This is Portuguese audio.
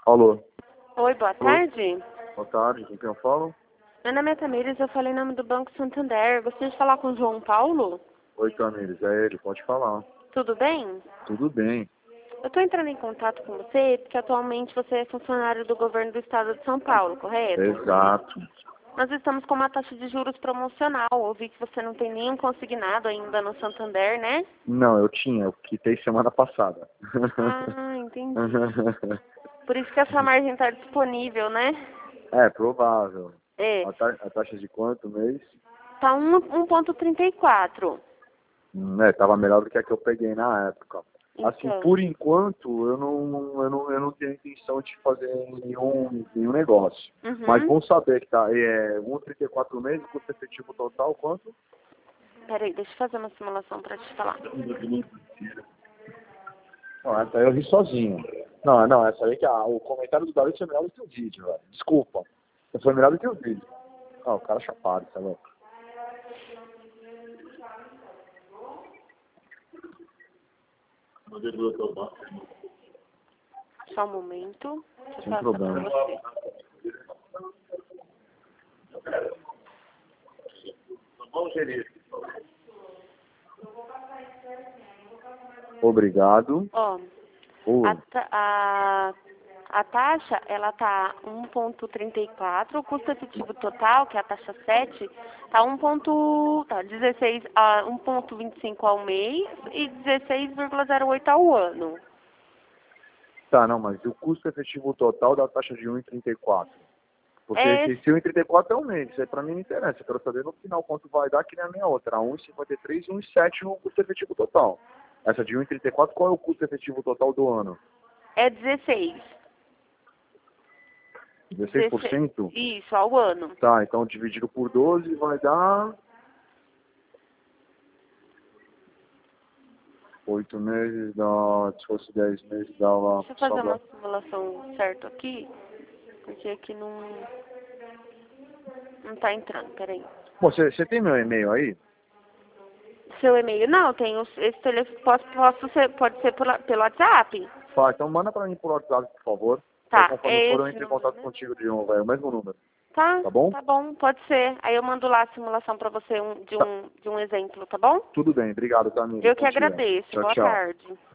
Alô? Oi, boa Alô? tarde. Boa tarde, com quem eu falo? Meu nome é Tamires, eu falei em nome do Banco Santander. Gostaria de falar com o João Paulo? Oi, Tamires, é ele, pode falar. Tudo bem? Tudo bem. Eu estou entrando em contato com você porque atualmente você é funcionário do governo do estado de São Paulo, correto? Exato. Nós estamos com uma taxa de juros promocional. Eu vi que você não tem nenhum consignado ainda no Santander, né? Não, eu quitei semana passada. Ah, entendi. Por isso que essa margem está disponível, né? É, provável. É. A taxa de quanto mês? Tá 1,34. Tava melhor do que a que eu peguei na época. Assim, Então. por enquanto, eu não tenho intenção de fazer nenhum negócio. Mas Uhum. bom saber que tá, 1,34 meses, custo efetivo total, quanto? Peraí, deixa eu fazer uma simulação pra te falar. Não, essa aí eu ri sozinho. Não, essa aí que o comentário do David foi melhor do que o vídeo, velho. Desculpa. Foi melhor do que o vídeo. O cara é chapado, tá louco? Só um momento. Deixa eu Sem passar pra problema. você. Obrigado. Ó, a, Oi. ta- a, a taxa, ela tá 1,34. O custo efetivo total, que é a taxa 7, tá 16, 1,25 ao mês e 16,08 ao ano. Tá, não, mas o custo efetivo total da taxa de 1,34. Porque É, esse 1,34 é um mês, isso aí pra mim não interessa. Eu quero saber no final quanto vai dar, que nem a minha outra. 1,53 e 1,7 no custo efetivo total. Essa de 1,34, qual é o custo efetivo total do ano? é 16. 16%? Isso, ao ano. Tá, então dividido por 12 vai dar 8 meses, se fosse 10 meses, dava Deixa eu fazer sobra. uma simulação certa aqui, porque aqui não tá entrando, peraí. Bom, você tem meu e-mail aí? Seu e-mail? Não, tem esse telefone, pode ser pelo WhatsApp? Então manda pra mim por WhatsApp, por favor. Aí Tá, conforme é for eu esse entro em número, contato né? contigo de novo, é o mesmo número. Tá, Tá bom? tá bom, pode ser. Aí eu mando lá a simulação pra você Tá. de um exemplo, tá bom? Tudo bem, obrigado, Tamires. Eu que Bom dia. agradeço. Tchau, Boa tchau. tarde.